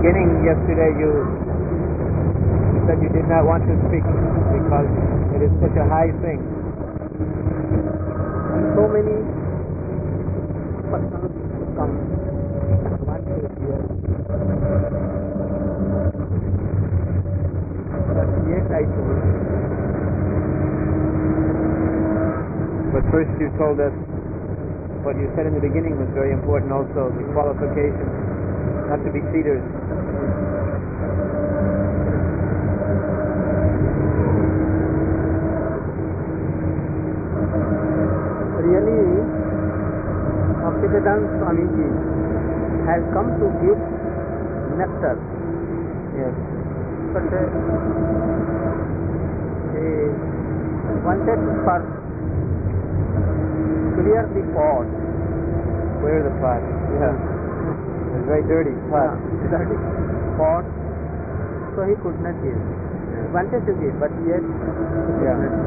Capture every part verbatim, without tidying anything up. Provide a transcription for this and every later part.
beginning yesterday you, you said you did not want to speak because it is such a high thing. So many persons come want to hear, but yet I told. But first you told us what you said in the beginning was very important also, the qualifications, not to be cheaters. Really, Bhaktivedanta Swamiji has come to give nectar. Yes. But uh, he wanted for clear the pot. Clear the pot. Yeah. It's very dirty pot. Yeah, dirty pot. So he could not give. Yeah. He wanted to give, but yet he Yeah. could not.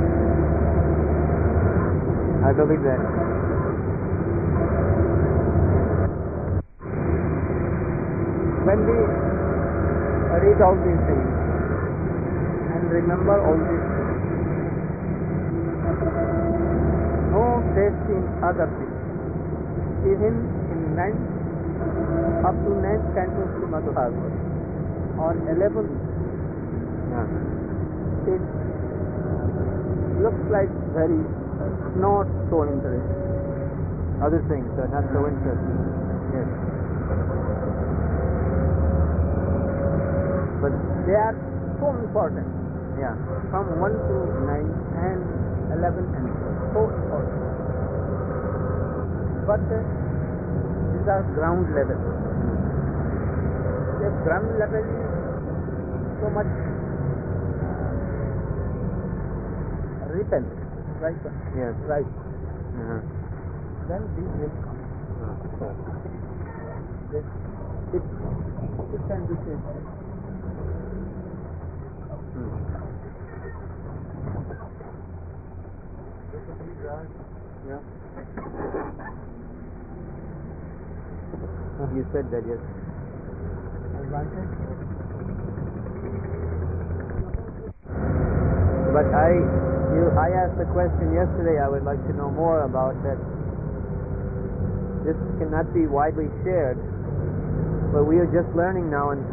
I believe that. When we read all these things and remember all these things, no taste in other things. Even in ninth, up to ninth canto Srimad Bhagavatam, on eleventh, Yeah. it looks like very not so interesting. Other things are not so interesting. Yes. But they are so important. Yeah. From one to nine and eleven and twelve. So important. But uh, these are ground level. The ground level is so much repent. Right? sir? Yes. Right. Uh-huh. Then these will come. This, it, it can be said. Yeah. You said that, yes. I wanted. But I, you, I asked the question yesterday. I would like to know more about that. This cannot be widely shared, but we are just learning now, and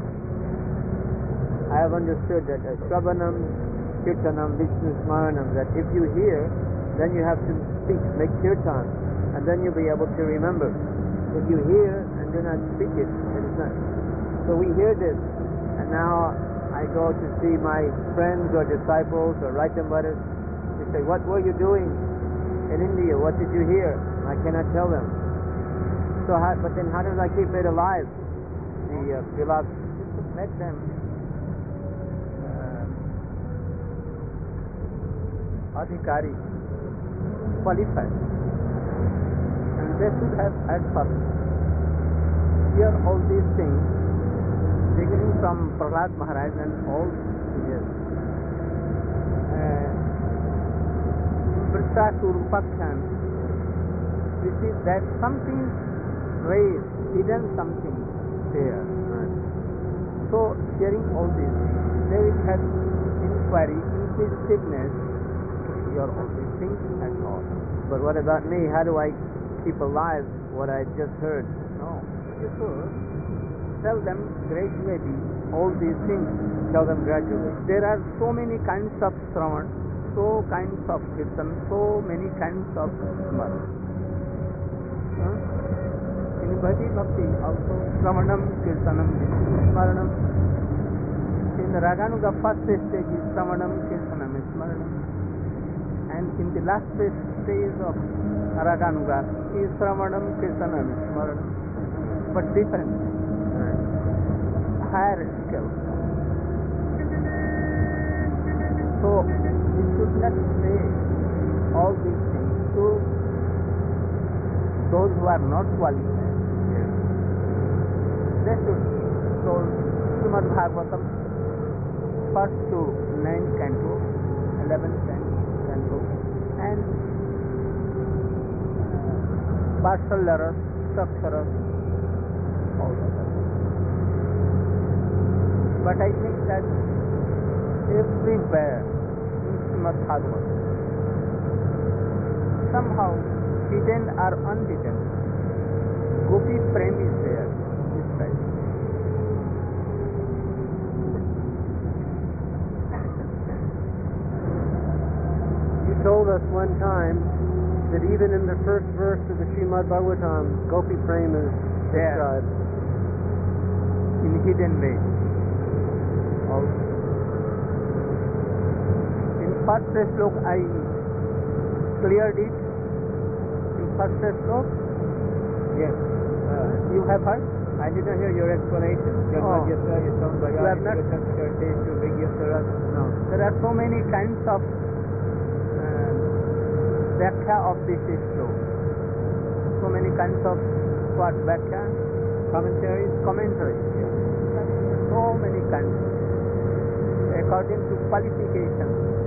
I have understood that uh, Shravanam, Kirtanam, Vishnu Smaranam, that if you hear, then you have to speak, make kirtan, and then you'll be able to remember. If you hear and do not speak it, it's not. So we hear this, and now I go to see my friends or disciples or write them letters. They say, what were you doing in India? What did you hear? I cannot tell them. So, how, but then how does I keep it alive? The uh, philosophy This would make them uh, adhikari, qualified. And they should have at first hear all these things, beginning from Prahlad Maharaj and all years. Vritrasurupakhyan, this is that something raised, hidden something there. Right. So, hearing all these things, they will have inquiry, inquisitiveness to hear all these things and all. But what about me? How do I keep alive what I just heard? No, you should tell them gradually all these things. Tell them gradually. There are so many kinds of Shravan, so kinds of Kirtan, so many kinds of Smaran. Huh? In Bhakti Bhakti also Shravanam, Kirtanam, Smaranam. In Raganuga first stage is Shravanam, Kirtanam, Smaranam. And in the last stage of Raganuga is Shravanam, Kirtanam, Smaranam. But different, higher scale. So, we should not say all these things to those who are not qualified. They should told Srimad Bhagavatam first to ninth canto, eleventh canto, and partial letters, structures, all of that. but I think that everywhere in Srimad Bhagavatam, somehow hidden or unhidden, Gopi Prem is there, described. You told us one time that even in the first verse of the Srimad Bhagavatam, Gopi Prem is There. described. In hidden way. Also. In first slok I cleared it. In first slok, Yes. Uh, you have heard? I did not hear your explanation. Oh. Janmadhyasya Yasambhaya You have not- Yasambhaya Vigyasarat. No. There are so many kinds of uh, Vyakya of this slok. So many kinds of what Vyakya? Commentaries? Commentaries. So many kinds. According to qualification.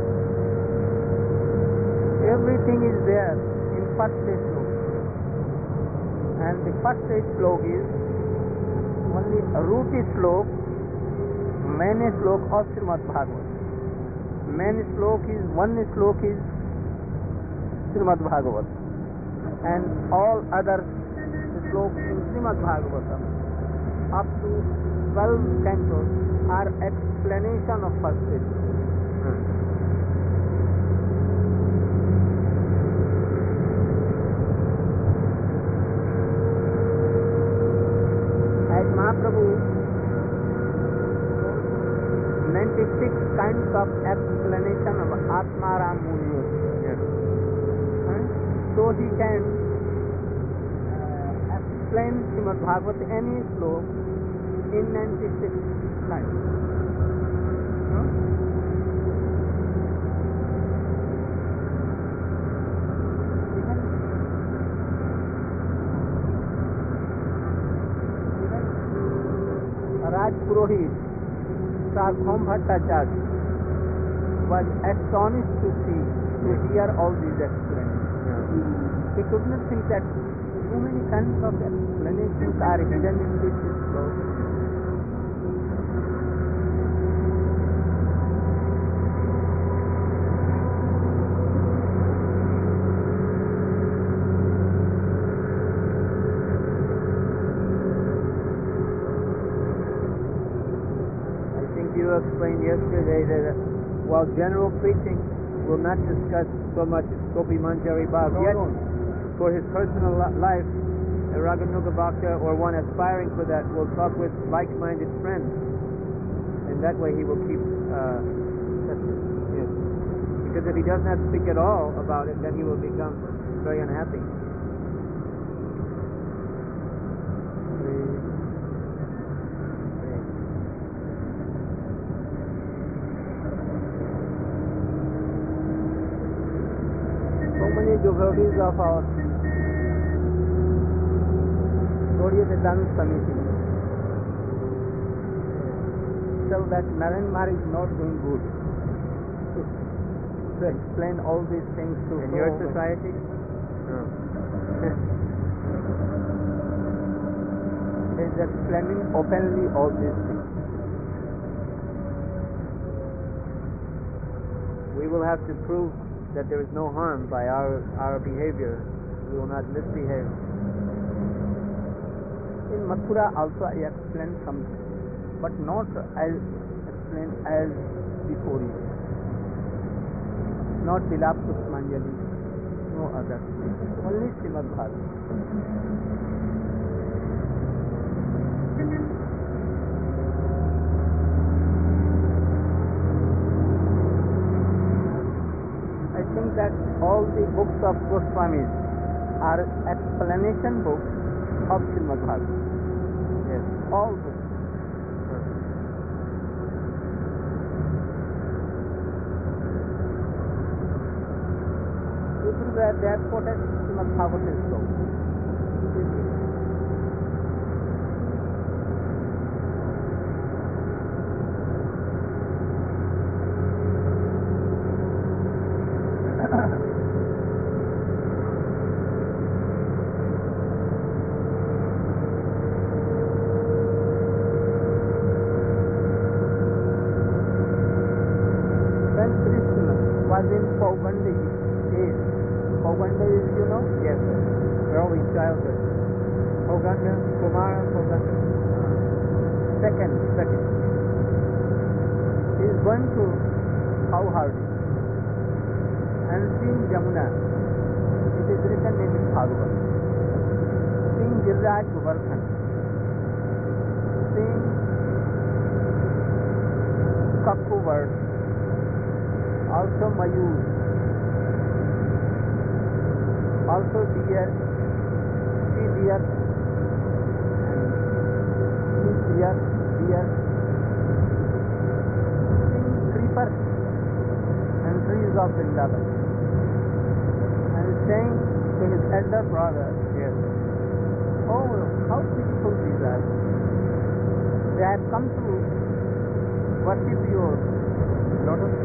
Everything is there in first slok. And the first slok is only root slok, main slok of Srimad Bhagavatam. Main slok is, one slok is Srimad Bhagavatam. And all other sloks in Srimad Bhagavatam up to twelve cantos are explanation of first slok. As Mahaprabhu ninety-six kinds of explanation of Atmaram Muni. Yes. So he can uh, explain Srimad Bhagavat any slok in ninety-six lines. Huh? Even, even Raj Purohit, Sarvabhaum Bhattacharya was astonished to see, to hear all these explanations. He could not think that so many kinds of explanations are hidden in this slok. I think you explained yesterday that uh, while general preaching will not discuss so much Gopi Manjari Bhav, No, yet no. for his personal li- life, a Raganuga Bhakta or one aspiring for that will talk with like-minded friends. And that way he will keep uh, yes. Because if he does not speak at all about it, then he will become very unhappy. So many devotees of our Gauriya Vedanta Samiti tell that Narendra is not doing good. To explain all these things to In so your many- society? No. He is explaining openly all these things. We will have to prove that there is no harm by our, our behavior. We will not misbehave. In Mathura also I explained something, but not as explained as before it. Not Vilap Pushpanjali, no other. Only Srimad Bhagavatam. I think that all the books of Goswamis are explanation books of Srimad Bhagavatam. Yes. All books. Everywhere they have quoted Srimad Bhagavatam sloka. his childhood? Koganda, Kumara, Koganda? Second, Second. he is going to Cowherding and seeing Jamuna. It is written in Bhagavad. Seeing Giriraj Govardhan. Seeing Kakku bird. Also Mayur. Also deer. She deer. And she deer. Deer. Seeing creepers and trees of Vrindavan. And saying to his elder brother, Yes. oh, how beautiful these are. They have come to worship your lotus.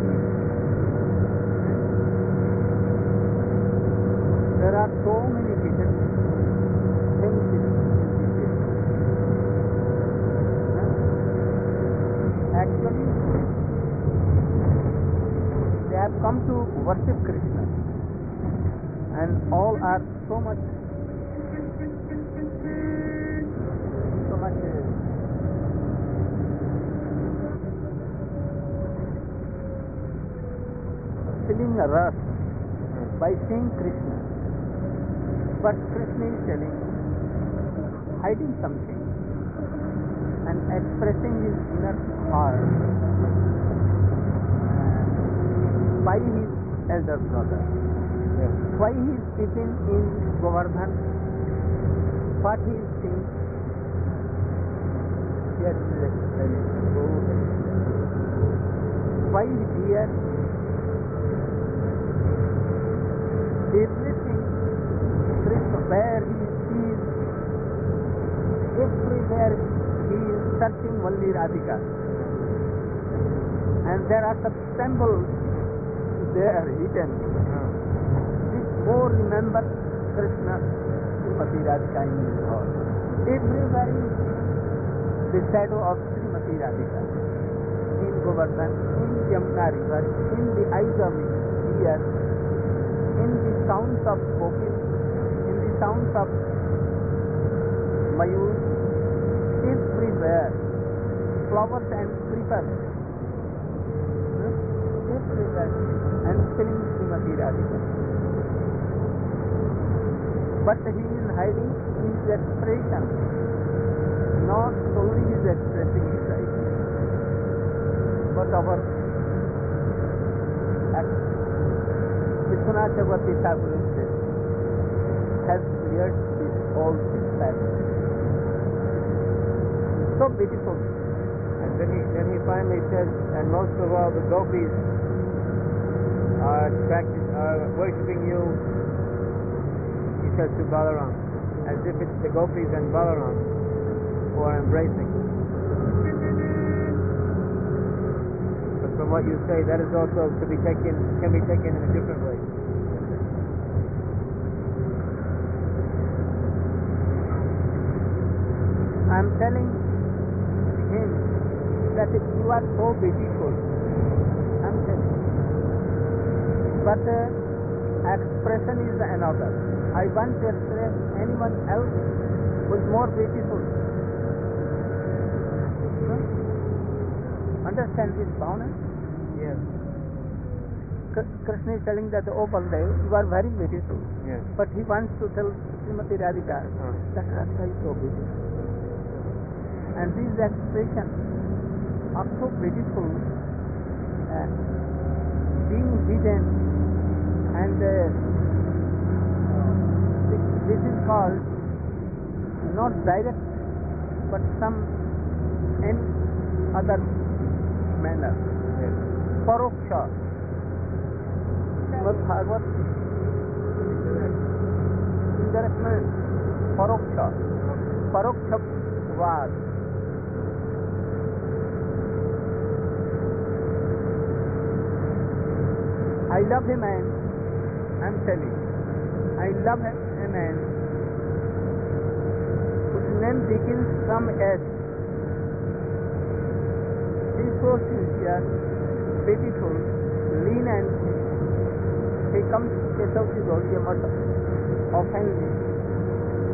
There are so many hidden things in this. Actually, they have come to worship Krishna, and all are so much, so much. Uh, feeling a rush by seeing Krishna. But Krishna is telling, hiding something and expressing his inner heart by his elder brother. Yes. Why he is sitting in Govardhan? What he is seeing? Yes, yes, why he is here? Everything, Krishna, where he sees, everywhere he is searching only Radhika. And there are some symbols there hidden. This more remember Krishna, Srimati Radhika in his heart. Everywhere is the shadow of Srimati Radhika. In Govardhan, in Yamuna river, in the eyes of deer, in the sounds of gopis, in the sounds of mayur, everywhere, flowers and creepers, hmm? everywhere, and feeling Srimati Radhika. But he is hiding his expression, not only his expressing his eyes, but our action. Vishwanath Chakravarti Thakur has cleared this all this fact. So beautiful. And then he then he finally says, and most of all the gopis are practice are worshipping you. He says to Balaram, as if it's the gopis and Balaram who are embracing. But from what you say, that is also to be taken can be taken in a different way. I am telling him that you are so beautiful. I am telling. But uh, expression is another. I want to express anyone else who is more beautiful. Hmm? Understand this bhavana? Yes. K- Krishna is telling that, oh Baldev, you are very beautiful. Yes. But he wants to tell Srimati Radhika Uh. that Radhika is so beautiful. And these expressions are so beautiful, uh, being hidden, and uh, this, this is called not direct, but some any other manner. Yes. Paroksha. Srimad Bhagavat. Indirect means paroksha. Paroksha vad. I love a man, I am telling. I love a man whose name begins from S. He is so sincere, beautiful, lean and thin. He comes to Kesavji Gaudiya Math oftenly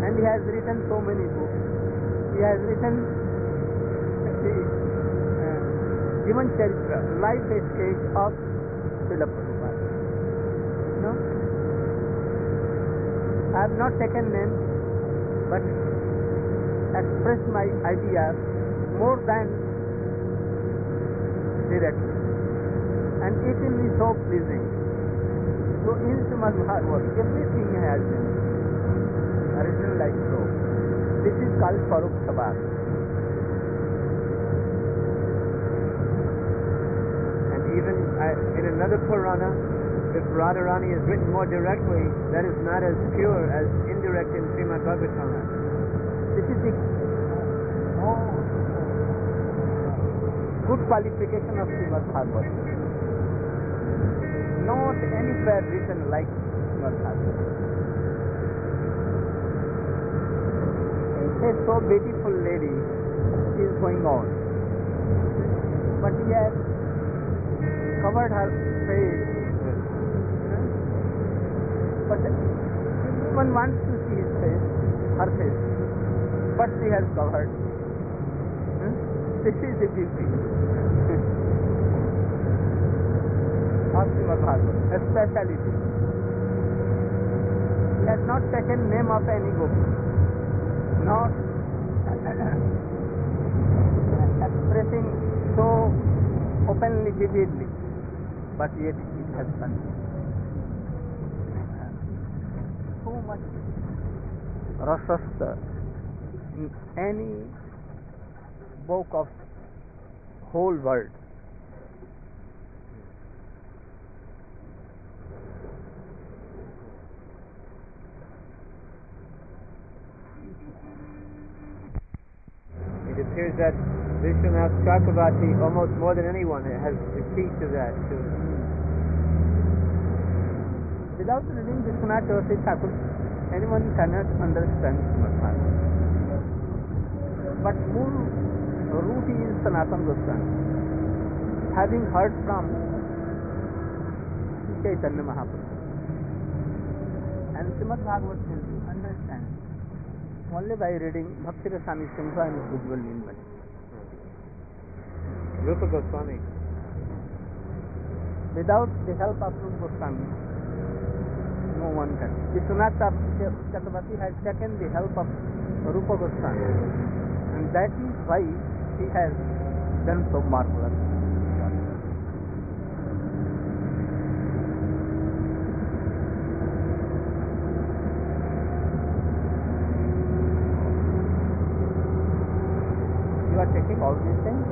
and he has written so many books. He has written the uh, Jivan Charitra, life stage of Srila Prabhupada. No? I have not taken names, but expressed my ideas more than directly. And it will be so pleasing. So in Srimad Bhagavad, everything has been written like so. This is called Parokta Bhat. And even uh, in another Purana, if Radharani is written more directly, that is not as pure as indirect in Srimad Bhagavatam. This is the oh, good qualification of Srimad Bhagavatam. Not anywhere written like Srimad Bhagavatam. A so beautiful lady is going on, but he has covered her face. But one wants to see his face, her face, but she has covered. This is the beauty of Srimad Bhagavatam, a speciality. He has not taken name of any book, not expressing so openly, vividly, but yet it has done so much rasasta in any book of whole world. It appears that Vishwanath Chakravarti, almost more than anyone, has the key to that too. Without reading Vishwanath Chakravarti Thakur, anyone cannot understand Srimad Bhagavatam. But mool root is Sanatana Goswami, having heard from Chaitanya Mahaprabhu. And Srimad Bhagavatam will be understand only by reading Bhakti Rasami Singha and Ujjwal Nilmani. Rupa Goswami. Without the help of Rupa Goswami, no one can. Vishwanath Chakravarti has taken the help of Rupa Goswami, and that is why he has done so marvelous. You are taking all these things?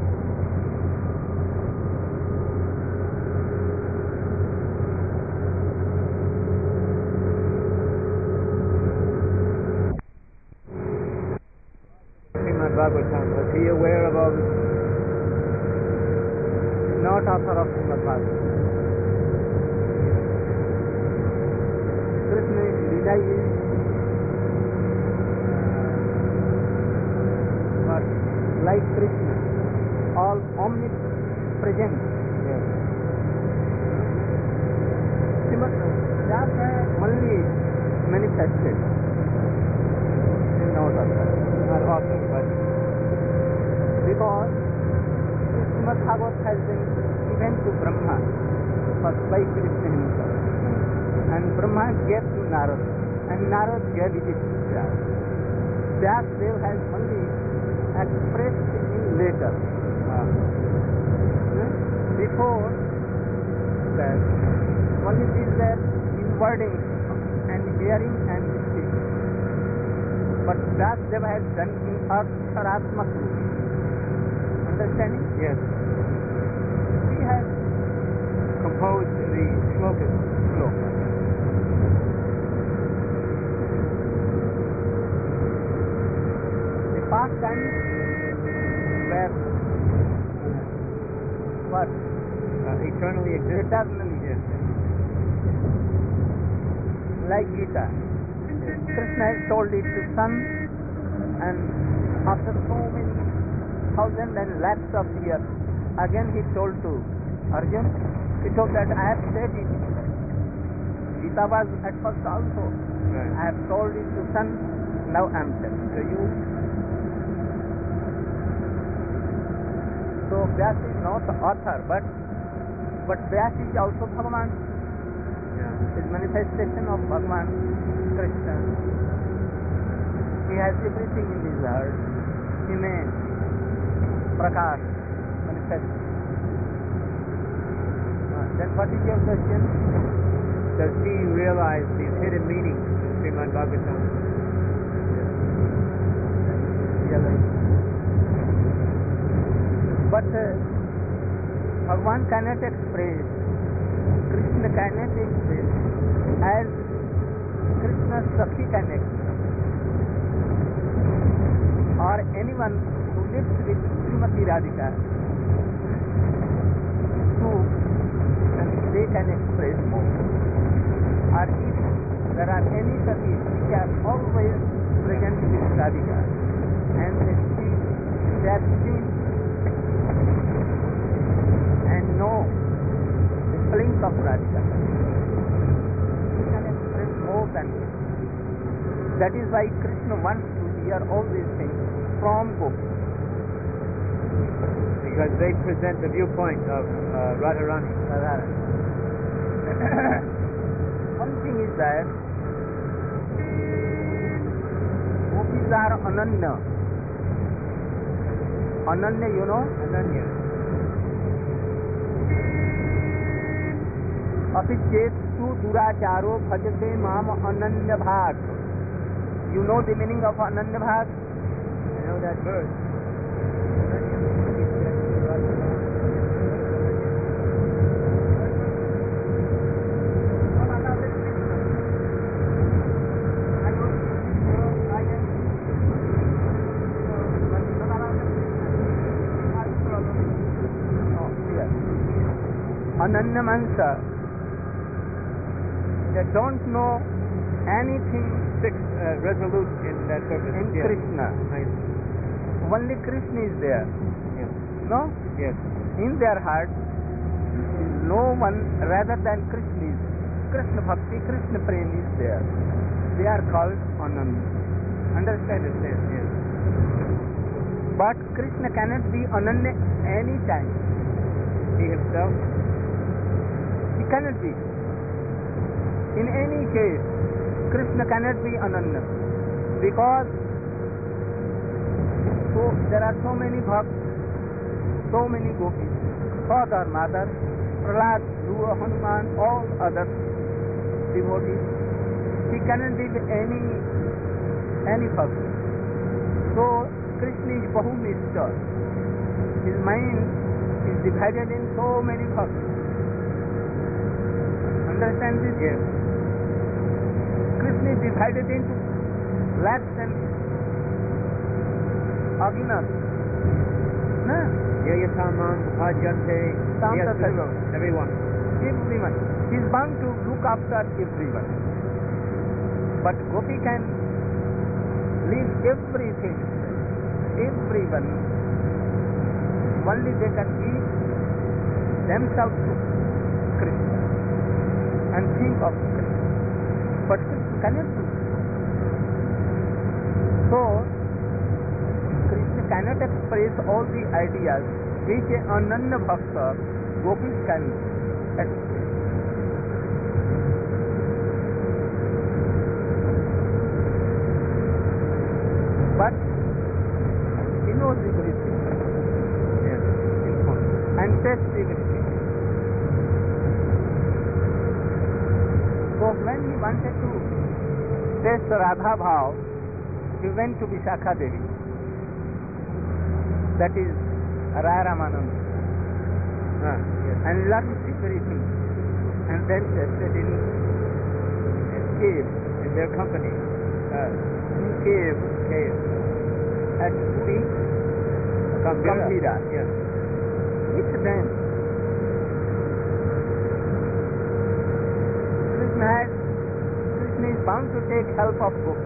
Srimad Bhagavatam, was he aware of all this? Not author of Srimad Bhagavatam. Krishna Leela is but like Krishna, all omnipresent. Yes. Srimad Vyasa only manifested in no author. Not author, but Because Srimad Bhagavatam has been given to Brahma first by Krishna himself, and Brahma gave to Narad, and Narad gave it to Vyas. Vyasdev has only expressed in later. uh, Before that, only is there in wording and hearing and speech. But Vyasdev has done in Aksharatmak. Understanding? yes, He has composed the shlokas. sloka. The past times were what? Uh, eternally exists. Eternally. Yes. Like Gita. Krishna has told it to son, and after so many thousands and lakhs of years, again he told to Arjun, he told that I have said it. Gita was at first also. Right. I have told it to son, now I am telling to you. So Vyas is not the author, but but Vyas is also Bhagavan. Yeah. Is manifestation of Bhagavan Krishna. He has everything in his heart. Image, Prakash, manifest. Uh, then what is your question? Does he realize these hidden meanings in Srimad Bhagavatam? Realize. But uh, Bhagavan cannot express, Krishna cannot express as Krishna Sakhi can express, or anyone who lives with Srimati Radhika, who and they can express more. Or if there are any Sakhis which are always present with Radhika, and they see, they are seen and know the feelings of Radhika, he can express more than this. That is why Krishna wants to hear all these things from Gopi. Because they present the viewpoint of uh, Radharani. Radharani. One thing is that Gopis are Ananya. Ananya, you know? Ananya. Apichetu duracharo bhajate mam ananya bhag. You know the meaning of ananya bhag? I know that verse. Ananya Mansa, they don't know anything Six uh, resolute in that purpose. in Yes. Krishna. I, Only Krishna is there. yes. No? Yes. In their heart, no one rather than Krishna is. Krishna Bhakti, Krishna Prem is there. They are called Ananya. Understand? Understand? Yes. But Krishna cannot be Ananya any time. He himself. He cannot be. In any case, Krishna cannot be Ananya. Because so there are so many bhakts, so many gopis, father, mother, Prahlad, Dhruva, Hanuman, all other devotees. He cannot be any any bhakt. So Krishna is Bahumishta. His mind is divided in so many bhakts. Understand this? Yes. Krishna is divided into lakhs and agnas. No? Yayatamam, Bhajante, Tam yes, Tataiva. everyone. Everyone. He is bound to look after everyone. But Gopi can leave everything, everyone. Only they can give themselves to Krishna and think of Krishna. But Krishna cannot do. So, Krishna cannot express all the ideas which an Ananya Bhakta, Gopis can express. But he knows everything. Yes. And tests everything. So when he wanted to test Radha Bhav, he went to Vishakha Devi. That is Raya Ramananda. Ah, yes. And learned everything. And then tested in cave, In their company. Uh, in cave cave. at Puri, Gambhira. Gambhira. Yes. With them, Krishna has, Krishna is bound to take help of Gopi.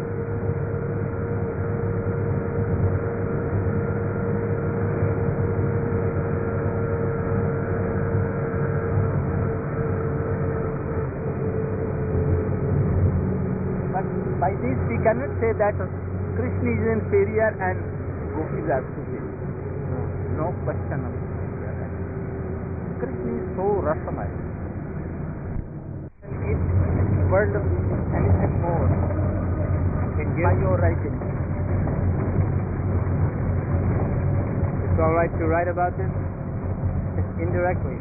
But by this we cannot say that Krishna is inferior and gopis are superior. No question of that. Krishna is so rasamaya. If world anything more Can by give? your writing. It's all right to write about this? Indirectly.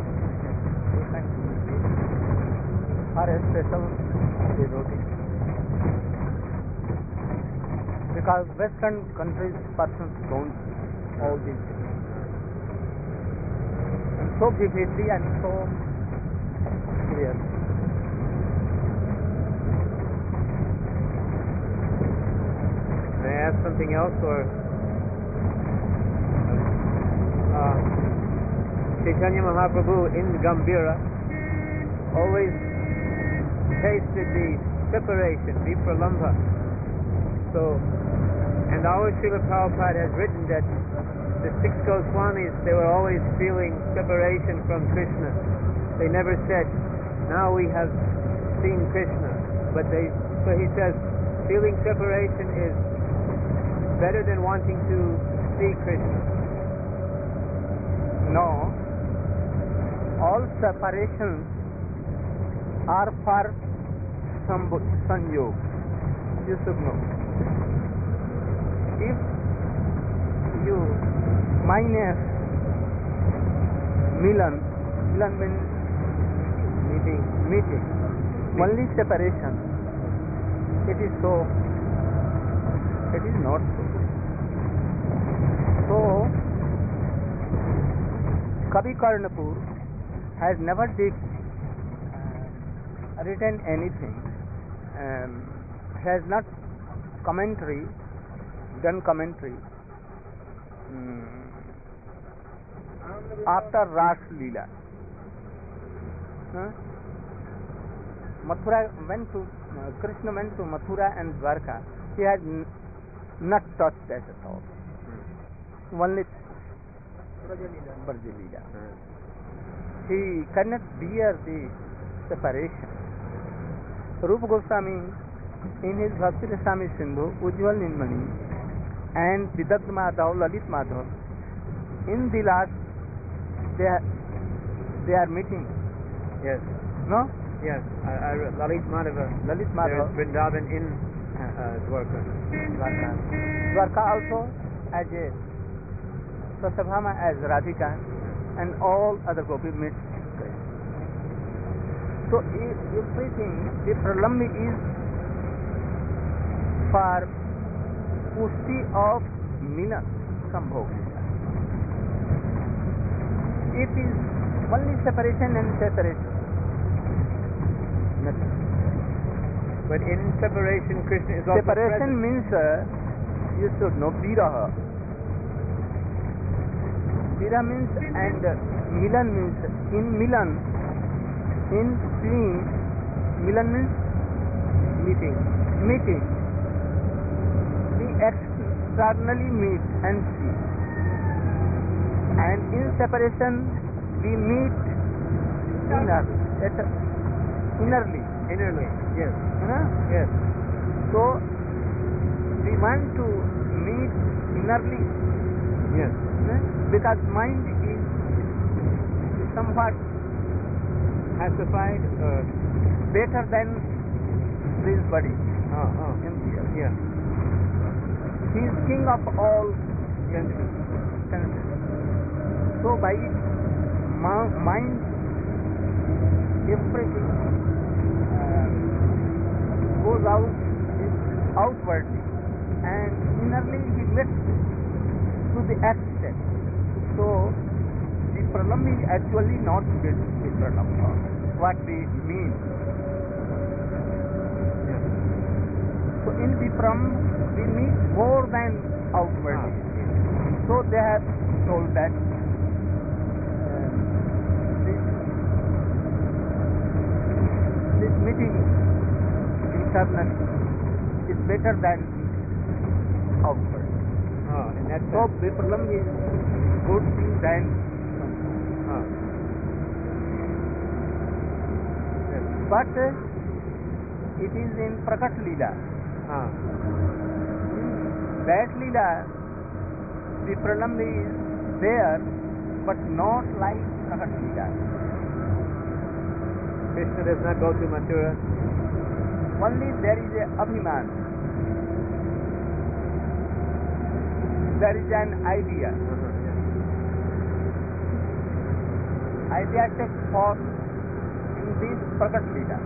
Or a special devotee. Because Western countries persons don't all these things. And so vividly and so clearly. May I ask something else, or uh, Chaitanya Mahaprabhu in Gambhira always tasted the separation, the pralambha. So, and our Srila Prabhupada has written that the six Goswamis, they were always feeling separation from Krishna. They never said, now we have seen Krishna. But they, so he says, feeling separation is better than wanting to see Krishna. No, all separations are for sambh- sanjog. You should know. If you minus milan, milan means Meeting. meeting, only separation, it is so, it is not so. So, Kavi Karnapur has never did, uh, written anything, um, has not commentary, done commentary um, after Ras Leela. Huh? Mathura went to, uh, Krishna went to Mathura and Dwarka. He had n- not touched that at all. Hmm. Only Brajalila. Hmm. He cannot bear the separation. Rupa Goswami, in his Bhakti Rasami Sindhu, Ujjwal Nilmani, and Vidagdha Madhav, Lalit Madhav, in the last, they are, they are meeting. Yes. No? Yes. I, I, Lalit Madhava. Lalit There Madhav. is Vrindavan in uh, Dwarka. Dwarka. Dwarka also as a Satyabhama as Radhika, and all other gopis meet. So everything, the pralambi is for pushti of milan, sambhog. It is only separation and separation. Nothing. But in separation, Krishna is also Separation present. means uh, you should know viraha. Vira means and uh, milan means in milan, in seeing, milan means Meeting. meeting. We externally meet and see. And in separation, we meet inner, at, innerly. Innerly. Yes. You know? Yes. So, we want to meet innerly. Yes. eh? Because mind is somewhat Pacified or better than this body. oh oh Empty. yeah. He is king of all Senses. senses. So by ma- mind, everything uh, goes out outwardly, and innerly he gets to the extent. So the pralambi is actually not the the pralambi. What we mean. Yes. So in the pram we meet more than outwardly. Ah. So they have told that uh, this, this meeting internally is better than outward. Oh, in that So sense. Vipralam is good thing than Oh. Yes. but uh, it is in Prakat Leela. Ah. In that Leela, the Pranam is there, but not like Prakat Leela. Krishna does not go to Mathura. Only there is a Abhiman. There is an idea. Uh-huh, yeah. Idea takes form in this Prakat Leela.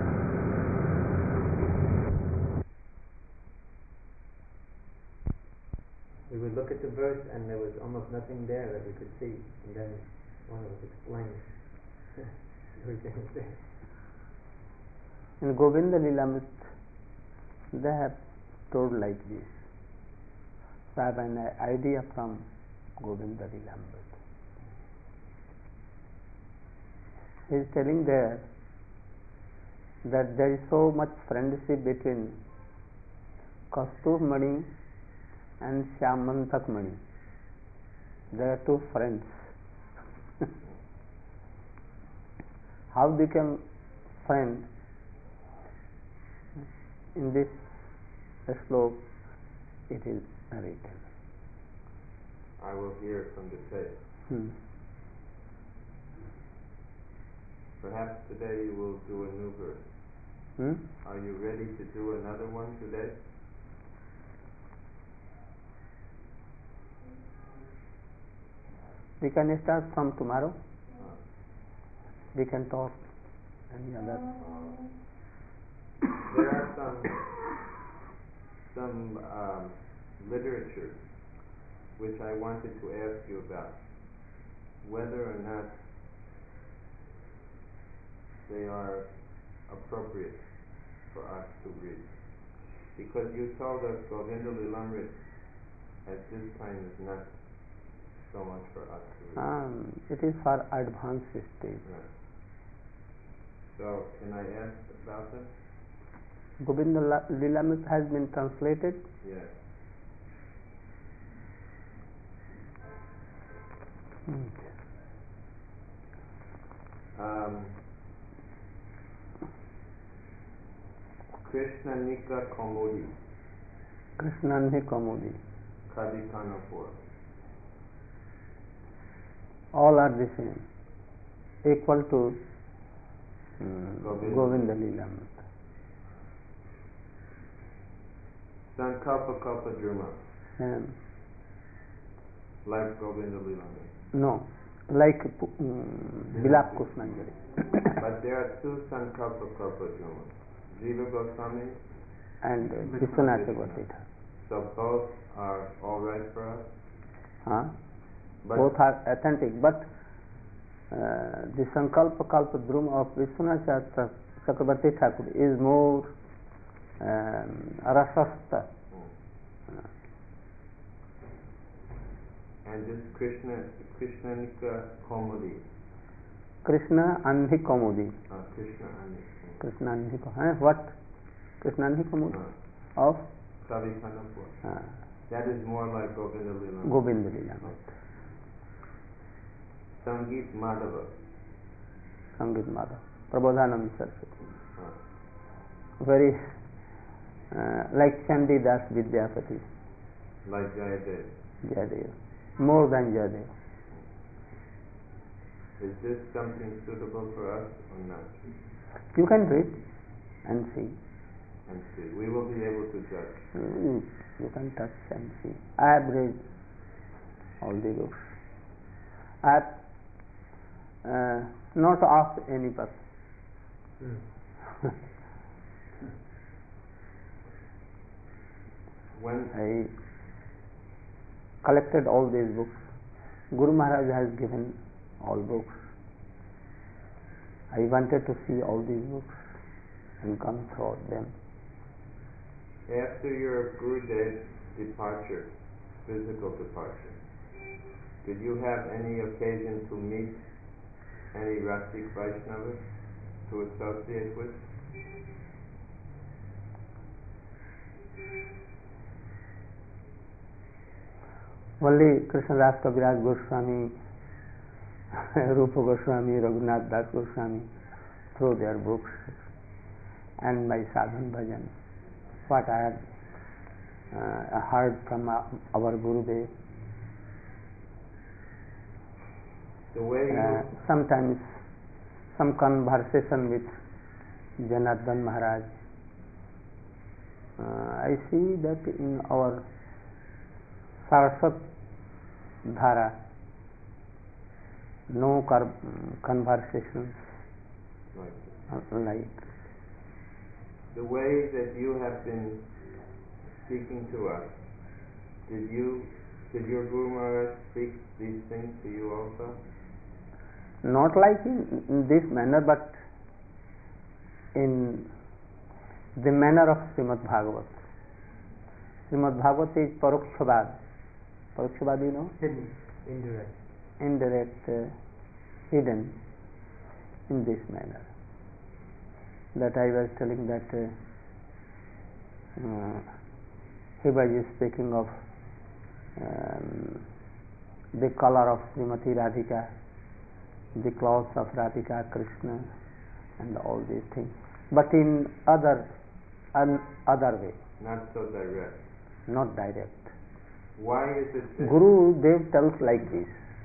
We would look at the verse and there was almost nothing there that we could see, and then one was explained everything was there. In Govinda Lilamrit, they have told like this. So I have an idea from Govinda Lilamrit. He is telling there that there is so much friendship between Kastur Mani and Shyamantak Mani. They are two friends. How they become friends? In this slope it is written. I will hear from the tape. Hmm. Perhaps today you will do a new verse. Hmm? Are you ready to do another one today? We can start from tomorrow. Uh, We can talk any other. there are some some um, literature which I wanted to ask you about, whether or not they are appropriate for us to read. Because you told us Govinda Lilamrit at this time is not so much for us to read. Um, it is for advanced stage. Right. So, can I ask about them? Govinda Lilamrit has been translated. Yes. Hmm. Um, Krishna Nika Kaumudi, Krishnanhi Kaumudi. Kavi Kanapur. All are the same, equal to um, Govinda. Govinda Lilamrit. Sankalpa Kalpa Druma, Um, like Govinda Lilamrit. no, like um, Bilap Kusmanjali. But there are two Sankalpa Kalpa Drumas, Jiva Goswami. And uh, Vishwanath Chakravarti. So both are all right for us? Huh? But Both are authentic, but uh, the Sankalpa Kalpa Drum of Vishwanath Chakravarti Thakur is more um, rasasta. Mm. And this Krishna, Krishna Nika Kaumudi, Krishna Anhi Kaumudi. uh, Krishna Ani. Krishna Anhi Kaumudi. What? Krishna Anhi Kaumudi? Uh, Of? Kavi Kanapur. Uh, That is more like Govinda Lilamrit. Govinda Lilamrit. Sangeet Madhava. Sangit Madhav. Prabodhanand Saraswati. Uh, Very uh, like Chandi Das Vidyapati. like Jayadev. Jayadev. More than Jayadev. Is this something suitable for us or not? You can read and see. And see. We will be able to judge. Mm, You can touch and see. I have read all the books. I have uh, not asked any person. Hmm. When I collected all these books. Guru Maharaj has given all books. I wanted to see all these books and come through them. after your Gurudev's departure, physical departure, did you have any occasion to meet any Rasik Vaishnavas to associate with? Only Krishnadas Kaviraj Goswami, Rupa Goswami, Raghunath Das Goswami, through their books, and my sadhan bhajan, what I have uh, heard from our, our Gurudev. The way you Uh, sometimes some conversation with Janardhan Maharaj. Uh, I see that in our Saraswat Dhara, no car- conversations like, like. the way that you have been speaking to us, did you did your Guru Maharaj speak these things to you also? Not like in, in this manner, but in the manner of Srimad Bhagavat. Srimad Bhagavat is Parokshabad. Parokshabad, you know? Hidden, indirect. Indirect, uh, hidden in this manner. That I was telling that uh, uh, he was speaking of um, the color of Srimati Radhika, the clothes of Radhika Krishna, and all these things, but in other an other way, Not so direct. not direct. Why is it that Guru Dev tells like this,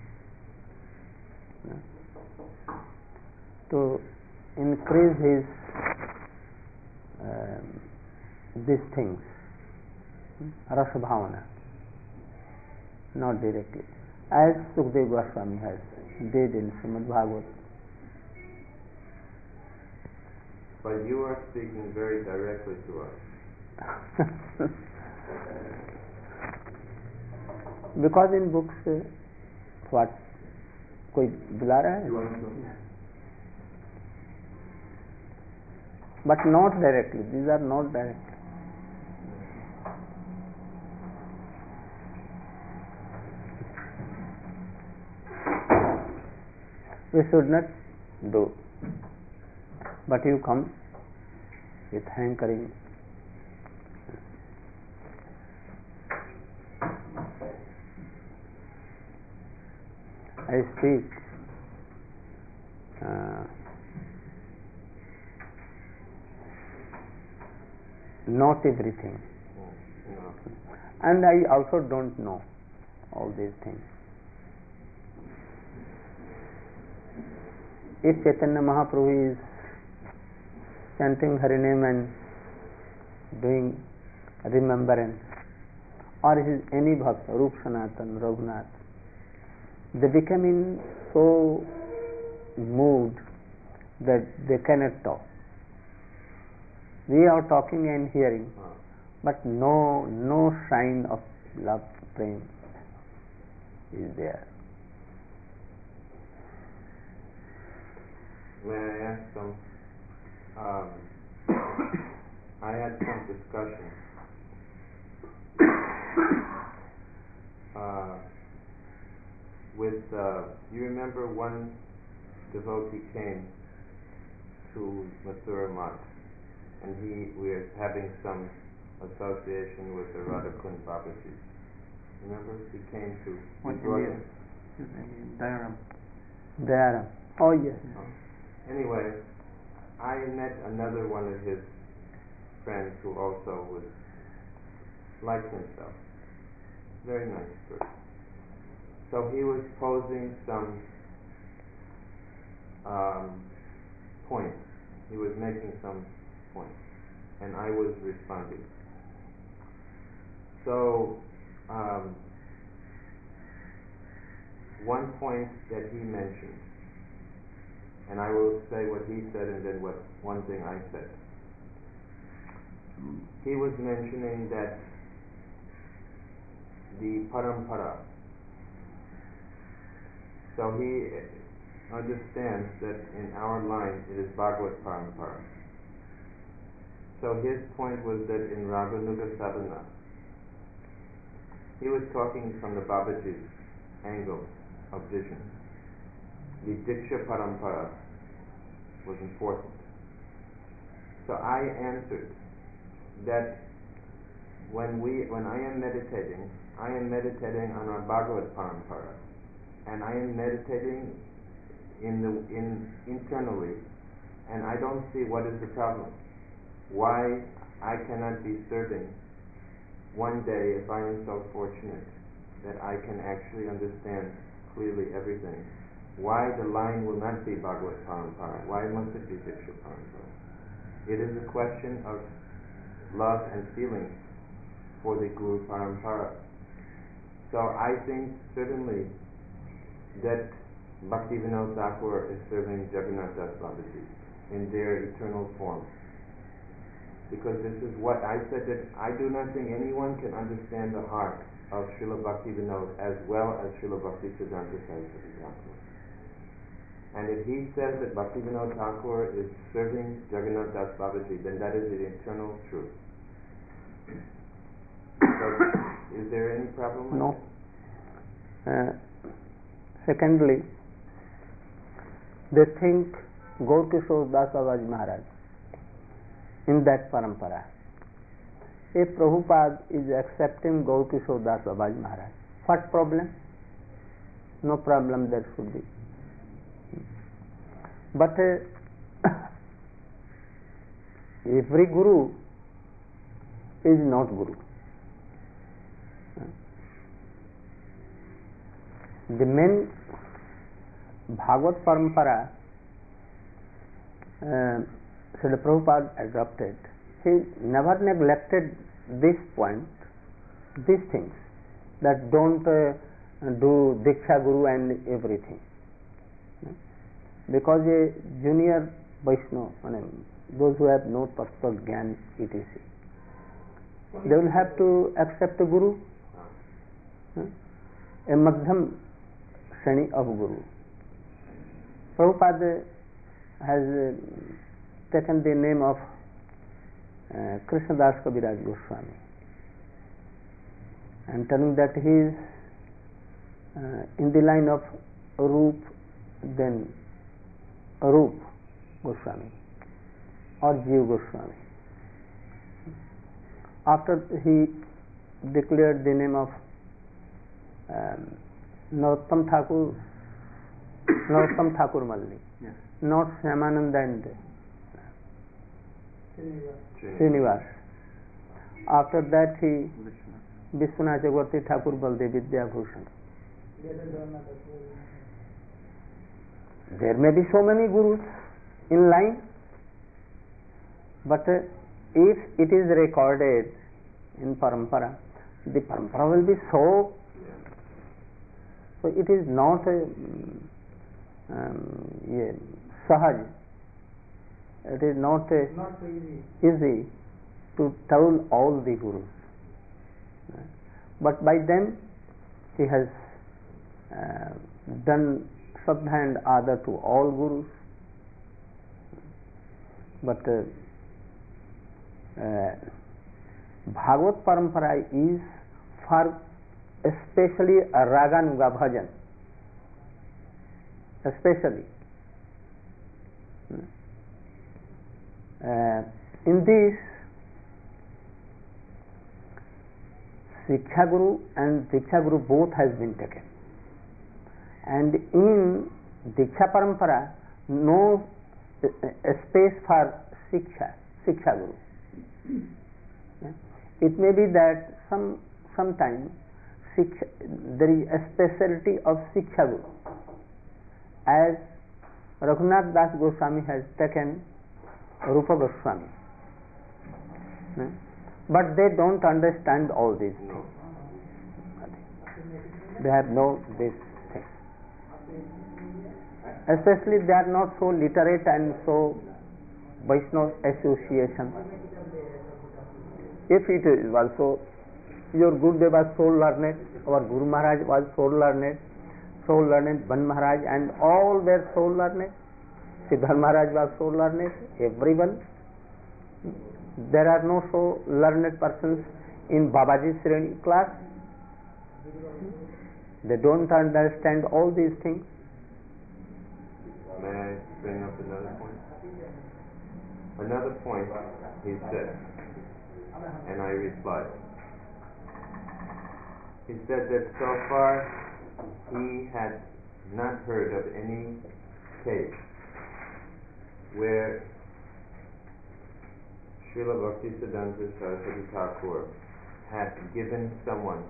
to increase his um, these things, rasa bhavana, not directly, as Sukdev Goswami has did in Srimad Bhagavat. but you are speaking very directly to us? Because in books, uh, what कोई बुला रहा है? You want to? But not directly. These are not direct. We should not do. But you come with hankering. I speak uh, not everything, No. and I also don't know all these things. If Chaitanya Mahaprabhu is chanting Hari name and doing remembrance, or is any bhakta, Rup Sanatan, Raghunath, they becoming so moved that they cannot talk. We are talking and hearing, Oh. but no no sign of love, prem is there. May I ask some? Um, I had some discussion uh, with. Uh, you remember one devotee came to Mathura Math, and he we were having some association with the Radhakund Babaji. Remember, he came to. What he brought Indian? him- Diaram. There. Oh yes. Oh. Anyway, I met another one of his friends who also was like himself. Very nice person. So he was posing some um, points. He was making some points, and I was responding. So um, one point that he mentioned, and I will say what he said and then what one thing I said. He was mentioning that the parampara. So he understands that in our line it is Bhagavad parampara. So his point was that in Raganuga Sadhana, he was talking from the Babaji's angle of vision. The Diksha parampara was important. So I answered that when we, when I am meditating, I am meditating on our Bhagavad parampara, and I am meditating in the in internally, and I don't see what is the problem. Why I cannot be serving one day, if I am so fortunate that I can actually understand clearly everything, why the line will not be Bhagavad Parampara? Why must it be Diksha Parampara? It is a question of love and feeling for the Guru Parampara. So I think certainly that Bhaktivinoda Thakur is serving Jagannath Das Babaji in their eternal form. Because this is what I said, that I do not think anyone can understand the heart of Srila Bhaktivinoda as well as Srila Bhaktisiddhanta Saraswati Thakur. And if he says that Bhaktivinoda Thakur is serving Jagannath Das Babaji, then that is the eternal truth. So, is there any problem with No. Uh, secondly, they think Gaur-Kishore Das Babaji Maharaj in that parampara. If Prabhupada is accepting Gaur-Kishore Das Babaji Maharaj, what problem? No problem there should be. But uh, every guru is not guru. The main Bhagavad Parampara uh, Srila Prabhupada adopted. He never neglected this point, these things, that don't uh, do Diksha Guru and everything. Because a junior Vaishnava, I mean, those who have no Tattva Gyan, et cetera, they will have to accept a Guru, a Madhyam Shreni of Guru. Prabhupada has uh, taken the name of uh, Krishnadas Kaviraj Goswami and telling that he is uh, in the line of Rup, then Rup Goswami or Jiv Goswami. After he declared the name of um, Narottam Thakur, Narottam Thakur Malli, yes. Not Shyamananda and Srinivas. After that he Vishwanath Chakravarti Thakur Baldev Vidya Bhushan. There may be so many gurus in line, but uh, if it is recorded in parampara, the parampara will be so. So it is not a um, yeah, sahaj. It is not, a not so easy. easy to tell all the gurus. But by them he has uh, done Shraddha and Adar to all gurus. But uh, uh, Bhagavad Parampara is for especially a Raganuga Bhajan. Especially. Uh, in this, Siksha Guru and Diksha Guru both has been taken. And in Diksha Parampara, no uh, space for Siksha, Siksha Guru. Yeah. It may be that some sometime Siksha, there is a specialty of Siksha Guru, as Raghunath Das Goswami has taken Rupa Goswami. Yeah. But they don't understand all these things. They have no this thing. Especially they are not so literate and so Vaishnava association. If it is also your Gurudev was so learned, our Guru Maharaj was so learned, so learned, Ban Maharaj, and all were so learned. Siddhar Maharaj was so learned, everyone. There are no so learned persons in Babaji's Sreni class. They don't understand all these things. May I bring up another point? Another point he said, and I replied. He said that so far he had not heard of any case where Srila Bhaktisiddhanta Saraswati Thakur hath given someone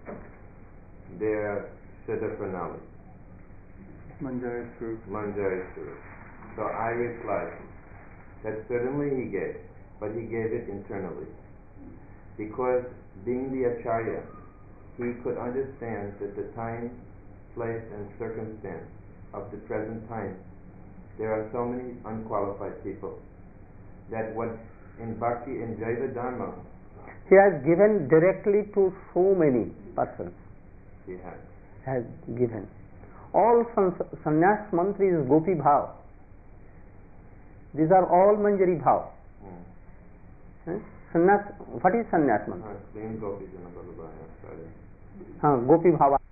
their siddha for knowledge? Manjari Swarup. Manjari Swarup. So I replied that certainly he gave, but he gave it internally. Because being the Acharya, he could understand that the time, place and circumstance of the present time, there are so many unqualified people that what in Bhakti in Jaiva Dharma he has given directly to so many persons. he has. Has given. All sannyas mantra is Gopi Bhav. These are all Manjari Bhav. Hmm. Eh? Sannyas, what is sannyas mantra? Uh, Gopi Jana Ballabhaya, sorry. हाँ, Gopi Bhava.